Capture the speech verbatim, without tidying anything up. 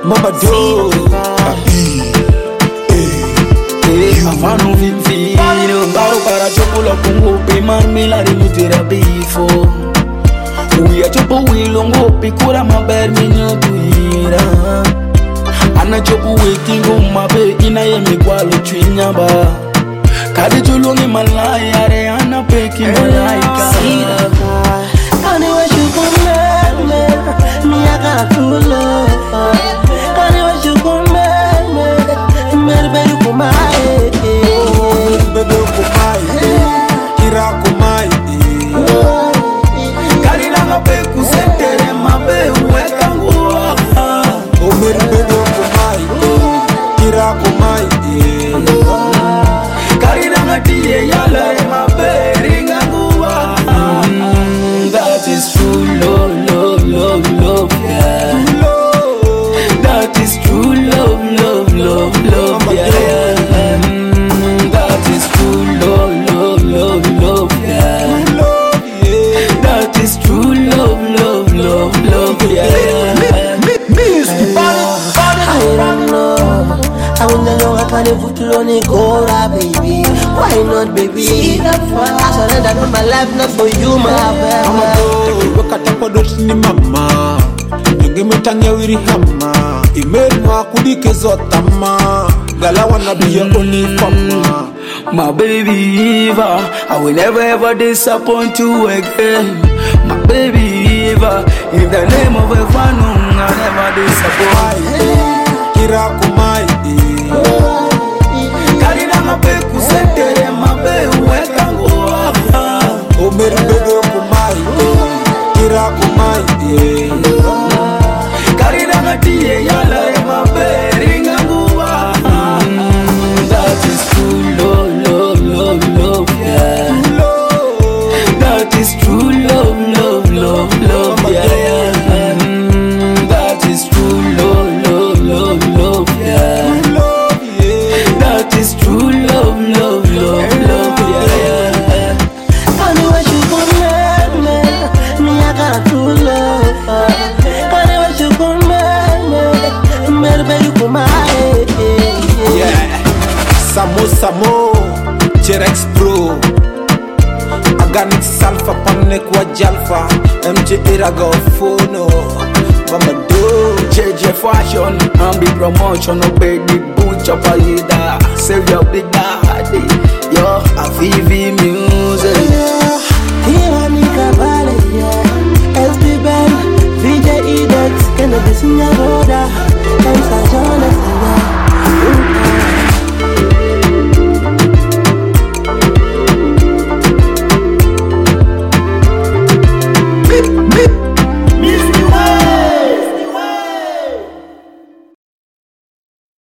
Mama do. Afano vivino Baro para chopo la kungo pe marmila de mutera bifo Uya chopo wilongo pe kura maber minyo tuira Ana chopo wekingo mabe ina ye migwalo chwinyaba Kade chulungi malaya re ana peki malaika Kani wa shukume Miyaka tulo Kani wa shukume Merbe yukumae Bebe kumai, kira kumai. Kari nanga pe kusentere mabe uweka nguwa Omer bebe kumai, kira kumai. Kari nanga tiye yala mabe ringa nguwa That is true love, love, love, love, yeah. That is true love, love, love, love, yeah. That is true love, love, love, love, yeah. That is true love, love, love, love, yeah. I don't know I wanna know how can you put it on a Gora, baby. Why not, baby? I surrender to my life, not for you, my baby. Wakatapo doti ni mama Ngeme tanya wiri hama Imeri wa kudike zotama Gala wanna be your only fama. My baby Eva, I will never ever disappoint you again. My baby Eva, in the name of a fan, I'll never disappoint. Kira kumai, Karina mabe kusentere mabe uweka nguwa Omeri bebe kumai, kira kumai. Karina ngatiye yala mabe ringa nguwa That is true love, love, love, love, yeah. That is true love, love, love, love, yeah. That is true love, love, love, love, yeah. That is true love, love, love, love, yeah. Kani wa shukume Miyaka tulo Kani wa shukume Merbe yukumae Yeah, Samo Samo, Jerex Pro. Organic Salfa, Panek wa Jalfa, M J Iraga Fono, Mama do. J J Fashion, and the promotion of Baby Butch of a leader. Save your big daddy, yo, a V V music.